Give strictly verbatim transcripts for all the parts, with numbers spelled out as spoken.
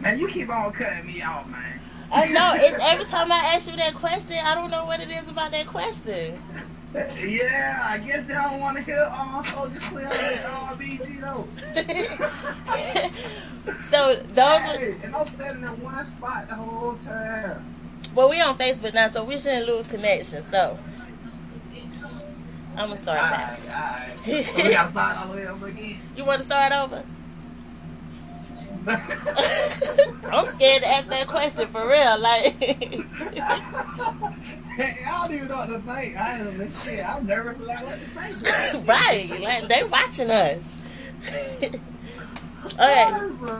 Man, you keep on cutting me off, man. I know. It's every time I ask you that question, I don't know what it is about that question. Yeah, I guess they don't want to hear all Soldier Slim and R B G though. So those Hey, was, and I'm standing in one spot the whole time. well, we on Facebook now, so we shouldn't lose connection. So I'm gonna start Alright, alright. So we gotta start all the way over again. You want to start over? I'm scared to ask that question for real. Like, Hey, I don't even know what to think. I am shit. I'm nervous like what to say. right? Like they watching us. Okay,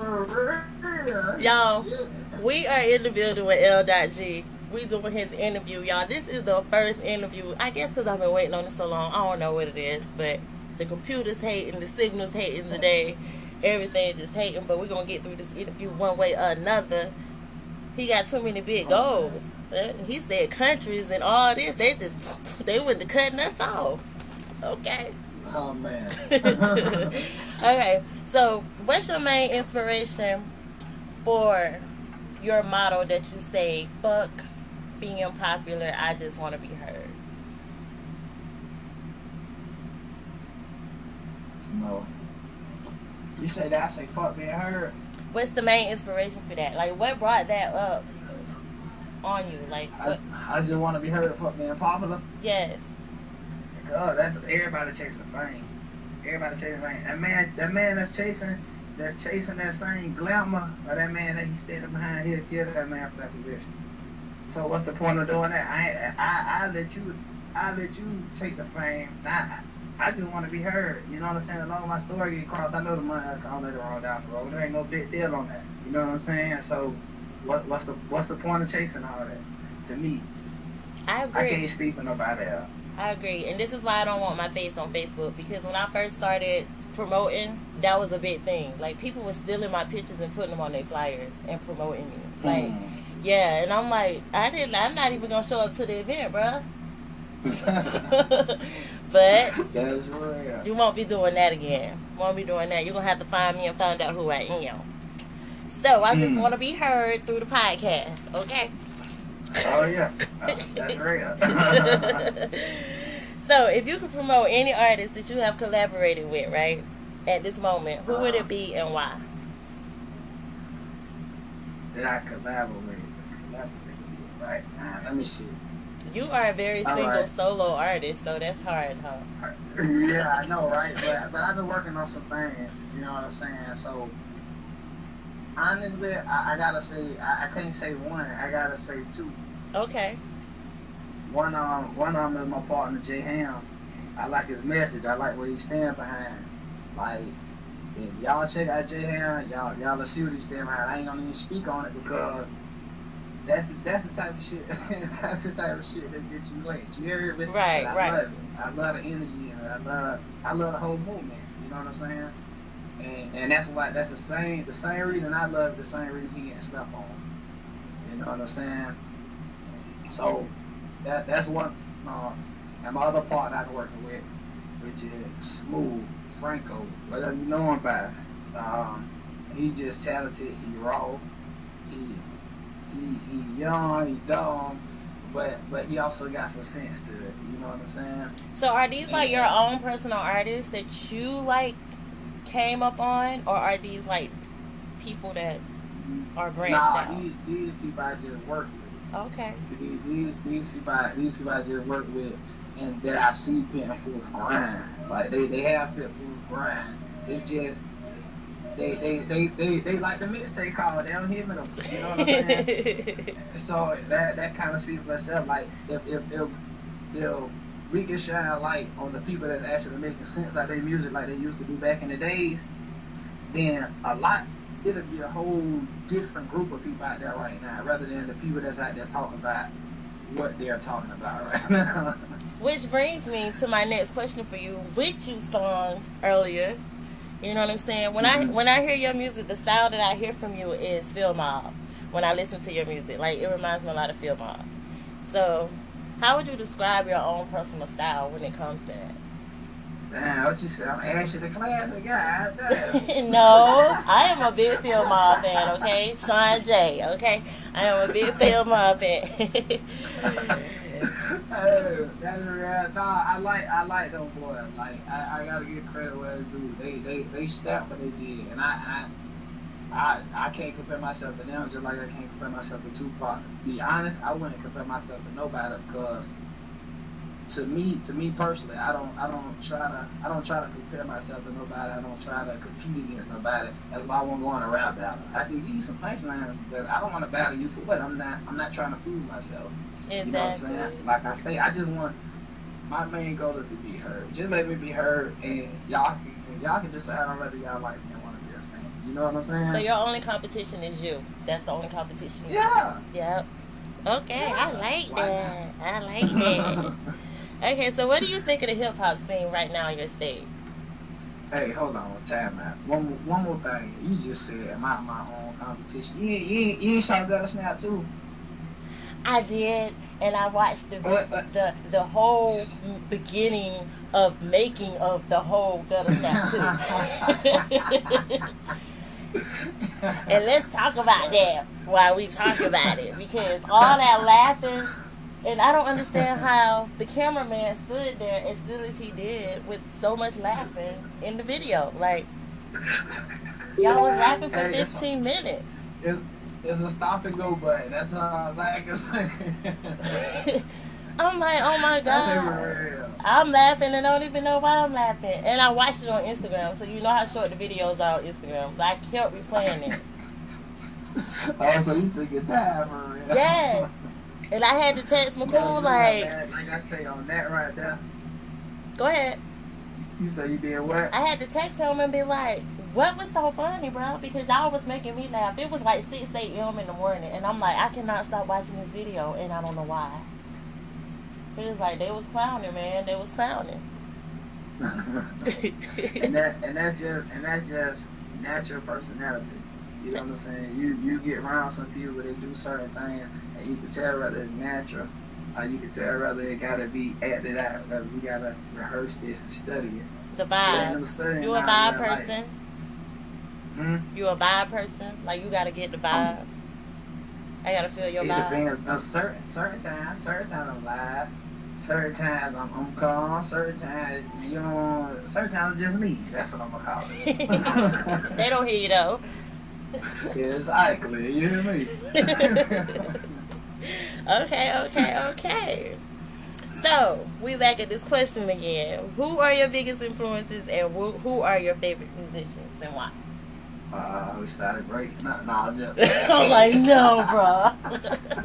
y'all. We are in the building with L. G. We doing his interview, y'all. This is the first interview. I guess because I've been waiting on it so long. I don't know what it is, but the computer's hating, the signal's hating today. Everything just hating, but we're gonna get through this interview one way or another. He got too many big goals. He said countries and all this. They just they went to cutting us off. Okay. Oh man. Okay. So, what's your main inspiration for your motto that you say, "Fuck being popular. I just want to be heard"? No. You say that, I say fuck being heard. What's the main inspiration for that? Like, what brought that up on you? Like, what? I, I just want to be heard. Fuck being popular. Yes. Oh, that's everybody chasing the fame. Everybody chasing fame. That man, that man that's chasing, that's chasing that same glamour, or that man that he's standing behind, he'll kill that man for that position. So what's the point of doing that? I, I, I let you, I let you take the fame. I, I just want to be heard. You know what I'm saying? As long as my story get crossed, I know the money will come later on down the road. There ain't no big deal on that. You know what I'm saying? So, what, what's the what's the point of chasing all that? To me, I agree. I can't speak for nobody else. I agree, and this is why I don't want my face on Facebook, because when I first started promoting, that was a big thing. Like, people were stealing my pictures and putting them on their flyers and promoting me. Like, mm. yeah, and I'm like, I didn't. I'm not even gonna show up to the event, bruh. But that's real. You won't be doing that again. Won't be doing that. You're gonna have to find me and find out who I am. So I just mm. want to be heard through the podcast, okay? Oh yeah, uh, that's real. So if you could promote any artist that you have collaborated with, right, at this moment, who uh, would it be and why? That I collaborate with, right? Uh, let me see. You are a very single right. solo artist, so that's hard, huh? Yeah, I know, right? But but I've been working on some things, you know what I'm saying? So, honestly, I, I gotta say, I, I can't say one, I gotta say two. Okay. One um, one of them is my partner, Jay Ham. I like his message, I like what he stand behind. Like, if y'all check out Jay Ham, y'all, y'all will see what he stand behind. I ain't gonna even speak on it because That's the, that's the type of shit. That's the type of shit that gets you late. You hear it? Right, I right. love it. I love the energy in it. I love, I love the whole movement. You know what I'm saying? And and that's why that's the same the same reason I love it, the same reason he getting stuff on. You know what I'm saying? So that that's what. Uh, and my other partner I've been working with, which is Smooth Franco, whatever you know him by. Um, he just talented. He raw. He. He he young, he dumb, but but he also got some sense to it. You know what I'm saying? So are these like your own personal artists that you like came up on, or are these like people that are branched nah, out? These, these people I just work with. Okay. These these, these people I, these people I just work with, and that I see putting forth grind. Like they they have put forth grind. It's just. They, they, they, they, they like the mixtape call. They don't hear me though. You know what I'm saying? So that that kind of speaks for itself. Like if if if if we can shine light on the people that's actually making sense out of their music like they used to do back in the days, then a lot it'll be a whole different group of people out there right now, rather than the people that's out there talking about what they're talking about right now. Which brings me to my next question for you, which you sung earlier. You know what I'm saying? When mm-hmm. I when I hear your music, the style that I hear from you is Phil Mob. When I listen to your music, like it reminds me a lot of Phil Mob. So, how would you describe your own personal style when it comes to that? Damn, what you said? I'm Ashley the classic guy. Damn. No, I am a big Phil Mob fan, okay? Sean J, okay? I am a big Phil Mob fan. Hey, that's real. Nah, I like I like them boys. Like I, I gotta give credit where it's due. They they they stepped what they did, and I I I I can't compare myself to them just like I can't compare myself to Tupac. To be honest, I wouldn't compare myself to nobody because to me to me personally, I don't I don't try to I don't try to compare myself to nobody. I don't try to compete against nobody. That's why I won't go on a rap battle. I can give you some punchlines, but I don't want to battle you for what? I'm not I'm not trying to prove myself. Exactly. You know what I'm saying? Like I say, I just want my main goal is to be heard. Just let me be heard, and y'all can and y'all can decide on whether y'all like me and want to be a fan. You know what I'm saying? So your only competition is you. That's the only competition. You Yeah. Yep. Okay, Yeah. I like Why that. I like that. Okay, so what do you think of the hip hop scene right now on your stage? Hey, hold on, time out. One more, one more thing. You just said my my own competition. You ain't, you ain't, you ain't saw Gutter Snap too. I did, and I watched the What, what? the the whole beginning of making of the whole Gutter Snap too. And let's talk about that while we talk about it, because all that laughing, and I don't understand how the cameraman stood there as still as he did with so much laughing in the video. Like, y'all was laughing for Hey, it's- fifteen minutes. It's, it's a stop and go button. That's all I like to say. I'm like, oh my That's even god. real. I'm laughing and don't even know why I'm laughing. And I watched it on Instagram, so you know how short the videos are on Instagram. But I kept replaying it. Oh, so you took your time for real. Yes. And I had to text McCool, like, like I say on that right there. go ahead. You say you did what? I had to text him and be like, what was so funny, bro? Because y'all was making me laugh. It was like six a.m. in the morning. And I'm like, I cannot stop watching this video. And I don't know why. It was like, they was clowning, man. They was clowning. and that and that's just and that's just natural personality. You know what I'm saying? You you get around some people where they do certain things, and you can tell whether it's natural, or you can tell whether it gotta be acted out. Whether we gotta rehearse this and study it. The Yeah, vibe. studying You a now, vibe yeah, like- person? Hmm? You a vibe person? Like, you gotta get the vibe? I gotta feel your It vibe. depends. A certain certain times, certain times I'm live. Certain times I'm, I'm calm. Certain times you know. Certain times I'm just me. That's what I'm gonna call it. They don't hear you though. Exactly. You hear me? Okay, okay, okay. So, we back at this question again. Who are your biggest influences and who, who are your favorite musicians and why? Uh, we started breaking. No, no, just. I'm like, no, bro.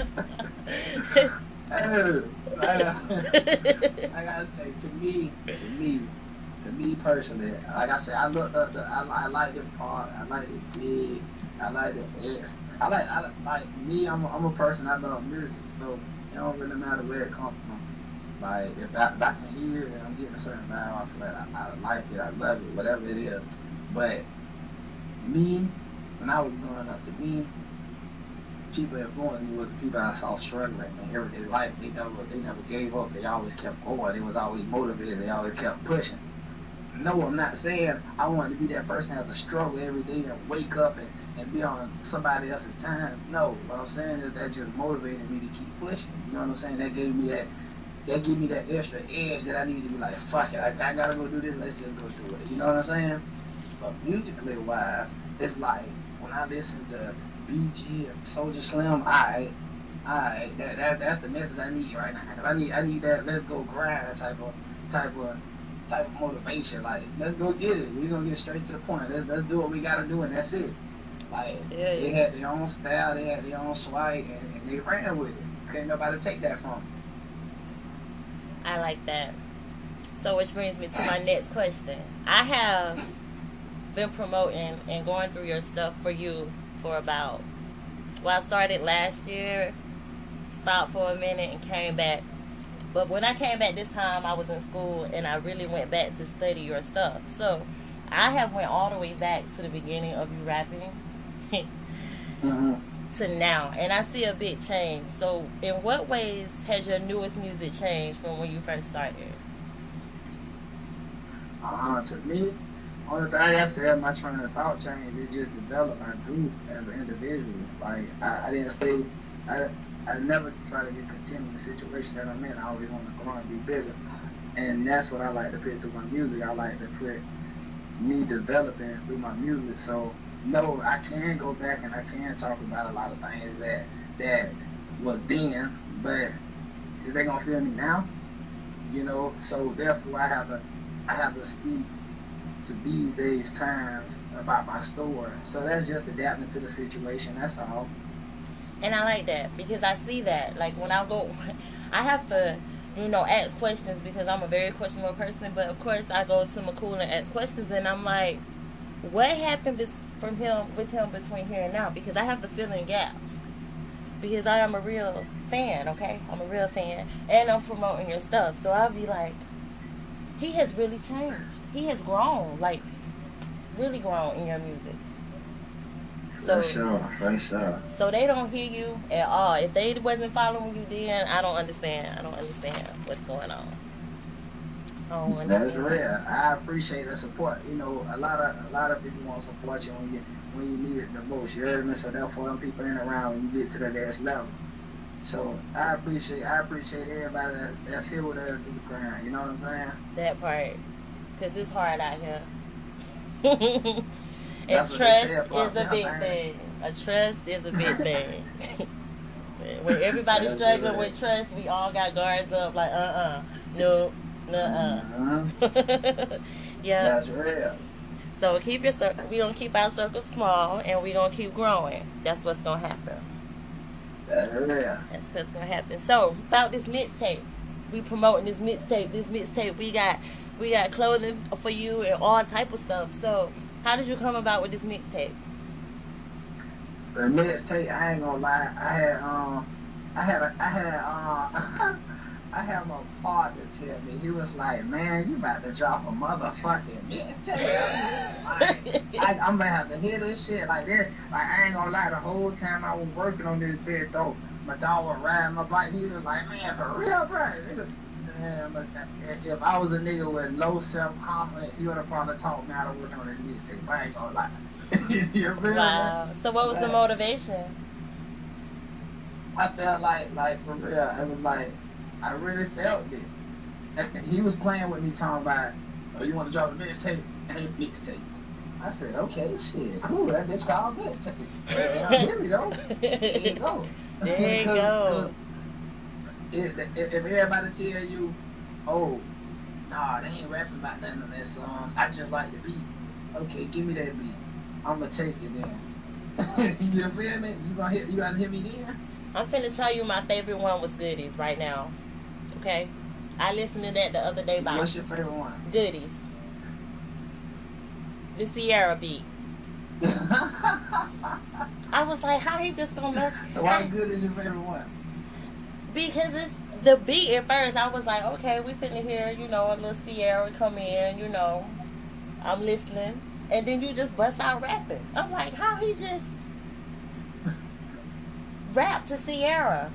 Hey, I gotta, I gotta say, to me, to me, to me personally, like I said, I looked up the, I, I like the part, I like the big, I like the X, I like, I like, like me, I'm a, I'm a person, I love music, so it don't really matter where it comes from. Like, if I, if I can hear it and I'm getting a certain vibe off of it, I, I like it, I love it, whatever it is. But me, when I was growing up, to me, people influenced me was the people I saw struggling in everyday life. They never, they never gave up. They always kept going. They was always motivated. They always kept pushing. No, I'm not saying I want to be that person that has to struggle every day and wake up and, and be on somebody else's time. No, what I'm saying is that just motivated me to keep pushing. You know what I'm saying? That gave me that, that gave me that extra edge that I need to be like, fuck it, I, I gotta go do this. Let's just go do it. You know what I'm saying? But musically wise, it's like when I listen to B G and Soulja Slim, alright, alright, that, that that's the message I need right now. Cause I need I need that let's go grind type of type of type of motivation. Like, let's go get it. We're gonna get straight to the point. Let's let's do what we gotta do and that's it. Like, Yeah, they yeah. had their own style, they had their own swag, and, and they ran with it. Couldn't nobody take that from them. I like that. So, which brings me to my next question. I have been promoting and going through your stuff for you for about, well, I started last year, stopped for a minute and came back. But when I came back this time, I was in school and I really went back to study your stuff. So I have went all the way back to the beginning of you rapping Mm-hmm. to now, and I see a big change. So in what ways has your newest music changed from when you first started? Uh, to me, only thing I said, my train of thought change is just develop my group as an individual. Like I, I didn't stay, I, I never try to get content in the situation that I'm in. I always want to grow and be bigger, and that's what I like to put through my music. I like to put me developing through my music. So no, I can go back and I can talk about a lot of things that that was then, but is they gonna feel me now? You know, so therefore I have to I have to speak to these days times about my story. So that's just adapting to the situation, that's all. And I like that because I see that. Like when I go, I have to, you know, ask questions because I'm a very questionable person. But of course, I go to McCool and ask questions, and I'm like, what happened be- from him with him between here and now? Because I have to fill in gaps. Because I am a real fan, okay? I'm a real fan, and I'm promoting your stuff. So I'll be like, he has really changed. He has grown, like really grown in your music. So, for sure, for sure. So they don't hear you at all. If they wasn't following you then, I don't understand. I don't understand what's going on. I don't understand. That's real. I appreciate the support. You know, a lot of a lot of people want to support you when you when you need it the most. You heard me? So therefore, them people ain't around when you get to the next level. So I appreciate I appreciate everybody that's, that's here with us through the grind. You know what I'm saying? That part, cause it's hard out here. And That's trust is a big thing. A trust is a big thing. When everybody's That's struggling right. with trust, we all got guards up. Like, uh, uh no, no, uh. Uh-huh. Yeah. That's real. So keep your circle. We gonna keep our circle small, and we gonna keep growing. That's what's gonna happen. That's real. That's what's gonna happen. So about this mixtape, we promoting this mixtape. This mixtape, we got, we got clothing for you and all type of stuff. So how did you come about with this mixtape? The mixtape, I ain't gonna lie. I had um, I had a, I had uh, I had my partner tell me, he was like, "Man, you about to drop a motherfucking mixtape." Like, I, I'm gonna have to hear this shit like that. Like I ain't gonna lie. The whole time I was working on this bit though, my dog was riding my bike. He was like, "Man, for real, bro." Man, but if I was a nigga with low self-confidence, he would have probably taught me how to work on this mixtape. I ain't gonna lie. You feel Wow. me? So what was the Man. motivation? I felt like, like for real, it was like, I really felt it. And he was playing with me, talking about, "Oh, you want to drop a mixtape?" Hey, mixtape. I said, "Okay, shit, cool. That bitch called mixtape." They don't hear me though. There you go. There you Cause, go. Cause if, if everybody tell you, "Oh, nah, they ain't rapping about nothing on that song. I just like the beat." Okay, give me that beat. I'ma take it then. You feel me? You gonna hit? You gotta hear me then? I'm finna tell you my favorite one was Goodies right now. Okay? I listened to that the other day by What's your favorite one? Goodies. The Sierra beat. I was like, how he just gonna mess? Why good is your favorite one? Because it's the beat at first. I was like, okay, we finna hear, you know, a little Sierra come in, you know. I'm listening. And then you just bust out rapping. I'm like, how he just rap to Sierra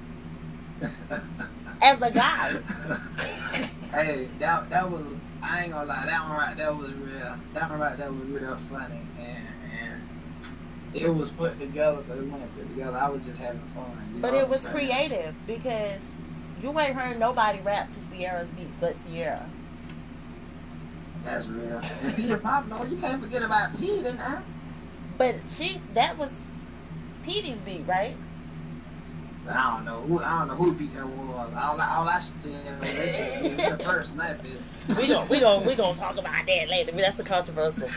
as a guy? Hey, that that was, I ain't gonna lie, that one right there was real. That one right there was real funny, and and it was put together, but it wasn't put together. I was just having fun. You But know it what was I'm saying? creative because you ain't heard nobody rap to Sierra's beats but Sierra. That's real. And Peter Pablo, you can't forget about Peter now. But she, that was Petey's beat, right? I don't know who I don't know who beat that was. All I all I still know that shit was the first night bit. We gon' we gon' we gonna talk about that later. But that's the controversial.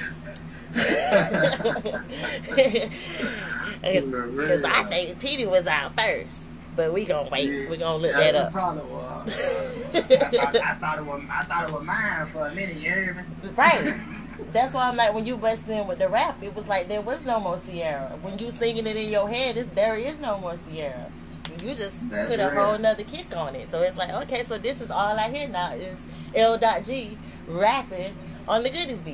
Because I think Petey was out first, but we gonna wait. Yeah, We gonna look yeah, that up. it probably was. I, thought, I thought it was I thought it was mine for a minute. You hear me? Right. That's why I'm like, when you bust in with the rap, it was like there was no more Sierra. When you singing it in your head, it's, there is no more Sierra. You just That's put a right. whole nother kick on it. So it's like, okay, so this is all I hear now is L G rapping on the Goodies beat.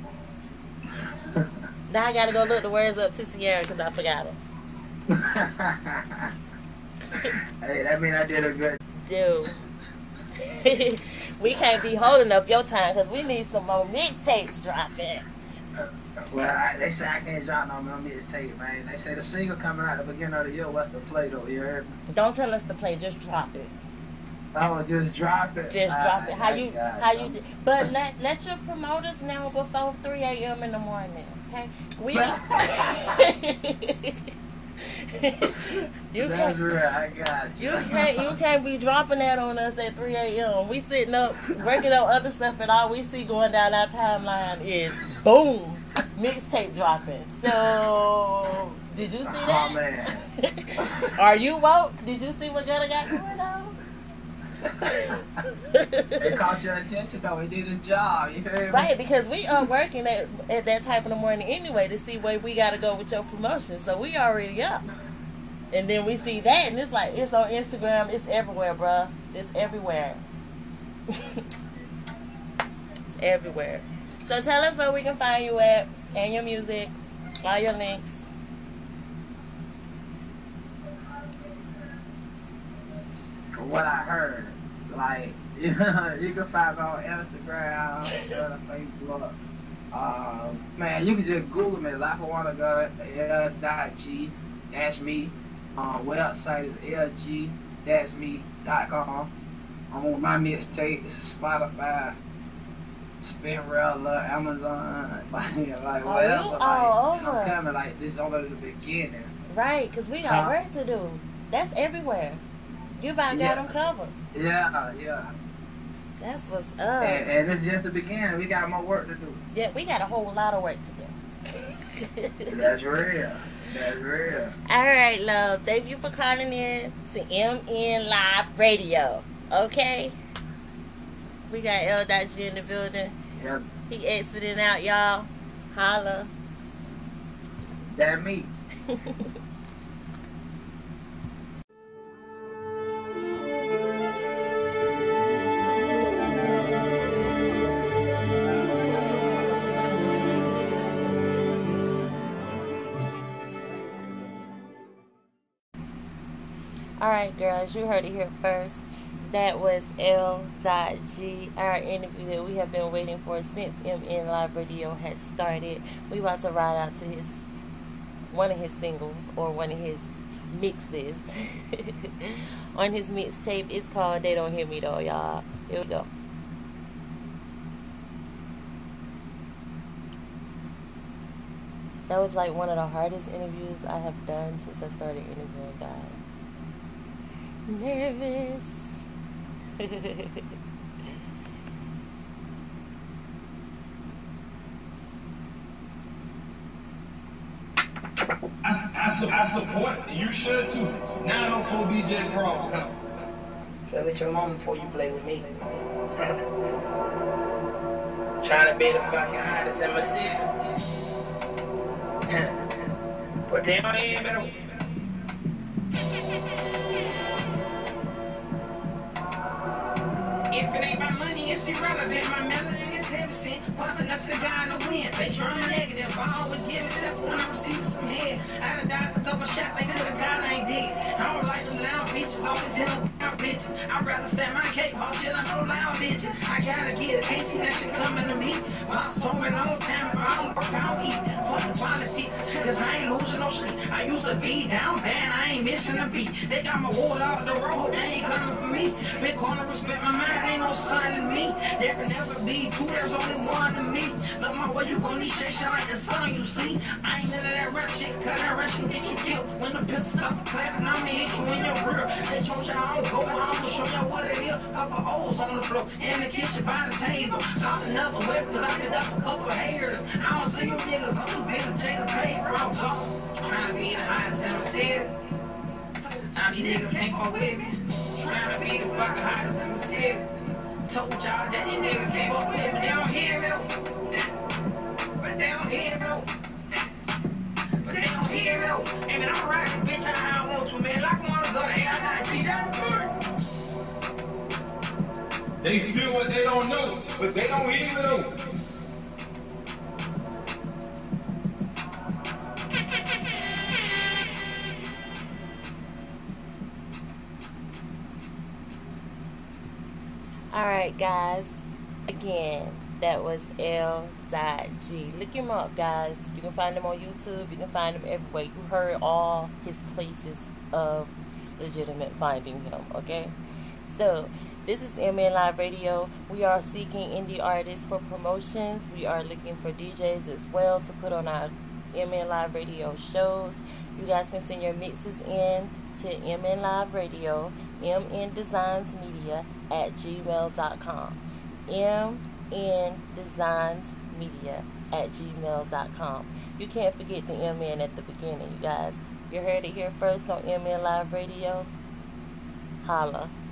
Now I gotta go look the words up to Sierra because I forgot them. Hey, that mean I did a good. Dude. We can't be holding up your time because we need some more mixtapes dropping. Well, I, they say I can't drop no more mixtape, man. They say the single coming out at the beginning of the year. What's the play, though? You heard me? Don't tell us to play. Just drop it. Oh, just drop it. Just drop it. How you? How you? you? But let let your promoters know before three a m in the morning. Okay. We. You That's can't, real. I got you. You can't. You can't be dropping that on us at three a m We sitting up working on other stuff, and all we see going down our timeline is boom, mixtape dropping. So, did you see that? Oh man. Are you woke? Did you see what Gunna got going on? It caught your attention though. He did his job. You heard me? Right, because we are working at, at that type in the morning anyway to see where we got to go with your promotion. So we already up. And then we see that, and it's like, it's on Instagram. It's everywhere, bruh. It's everywhere. It's everywhere. So tell us where we can find you at, and your music, all your links. From what I heard, like, you can find me on Instagram, Twitter, Facebook. Um, man, you can just Google me, Life I Wanna Go L dot G. That's me. Um, website is L G that's me dot com. I'm on my mixtape. It's Spotify, Spinrilla, Amazon, like, like Oh, whatever. you Like, all I'm over. coming like this only the beginning. Right, because we got Huh? work to do. That's everywhere. You about Yeah. got them covered. Yeah, yeah. That's what's up. And, and it's just the beginning. We got more work to do. Yeah, we got a whole lot of work to do. That's real. That's real. All right, love. Thank you for calling in to M N Live Radio. Okay? We got L G in the building. Yep. He exiting out, y'all. Holla. That me. All right, girls, you heard it here first. That was L G, our interview that we have been waiting for since M N Live Radio has started. We about to ride out to his one of his singles or one of his mixes on his mixtape. It's called They Don't Hear Me Though, y'all. Here we go. That was like one of the hardest interviews I have done since I started interviewing guys. Nervous. I, I, su- I support, you should too. Now don't call D J Pro. Play with your mom before you play with me. Trying to be the fucking hottest in my city. But they don't even If it ain't my money, it's irrelevant. My melanin is heavy sin. Puffing a cigar in the wind. They drum negative. I always get except when I see some head. I done dodged a couple shots. They could have got I ain't dead. I don't like them loud bitches. Always in them loud bitches. I'd rather stand my cake off shit. I know loud bitches. I gotta get it. Can't see that shit coming to me. Pops told me long time. If I don't work, I don't eat. Fuck the politics. Cause I ain't losing no sleep. I used to be down bad. I ain't missing a beat. They got my water out the road. They ain't coming for me. Big corner respect my mind. Ain't no son in me. There can never be two, there's only one in me. Look my way, you gon' need shit, shine like the sun, you see. I ain't into that rap shit, cause that rap shit get you killed. When the pistol stop clapping, I'ma hit you in your rear. They told you I don't go, I'ma show you what it is. Couple O's on the floor, in the kitchen by the table. Got another whip, cause I picked up a couple haters. I don't see you niggas, I'm too big to change the pay, bro. Trying to be the highest in the city. Now these niggas can't fuck with me. Trying to be the fucking hottest in the city. Told y'all that these niggas can't fuck with me, but they don't hear me. But they don't hear me. But they don't hear me. Hey man, I'm riding bitch how I want to, man. Like I wanna go to hell, I G, that good. They feel what they don't know, but they don't hear me though. Alright, guys. Again, that was L G. Look him up, guys. You can find him on YouTube. You can find him everywhere. You heard all his places of legitimate finding him, okay? So, this is M N Live Radio. We are seeking indie artists for promotions. We are looking for D Js as well to put on our M N Live Radio shows. You guys can send your mixes in to M N Live Radio, M N Designs Media at gmail dot com. M N Designs Media at gmail dot com. You can't forget the M N at the beginning, you guys. You heard it here first on M N Live Radio. Holla.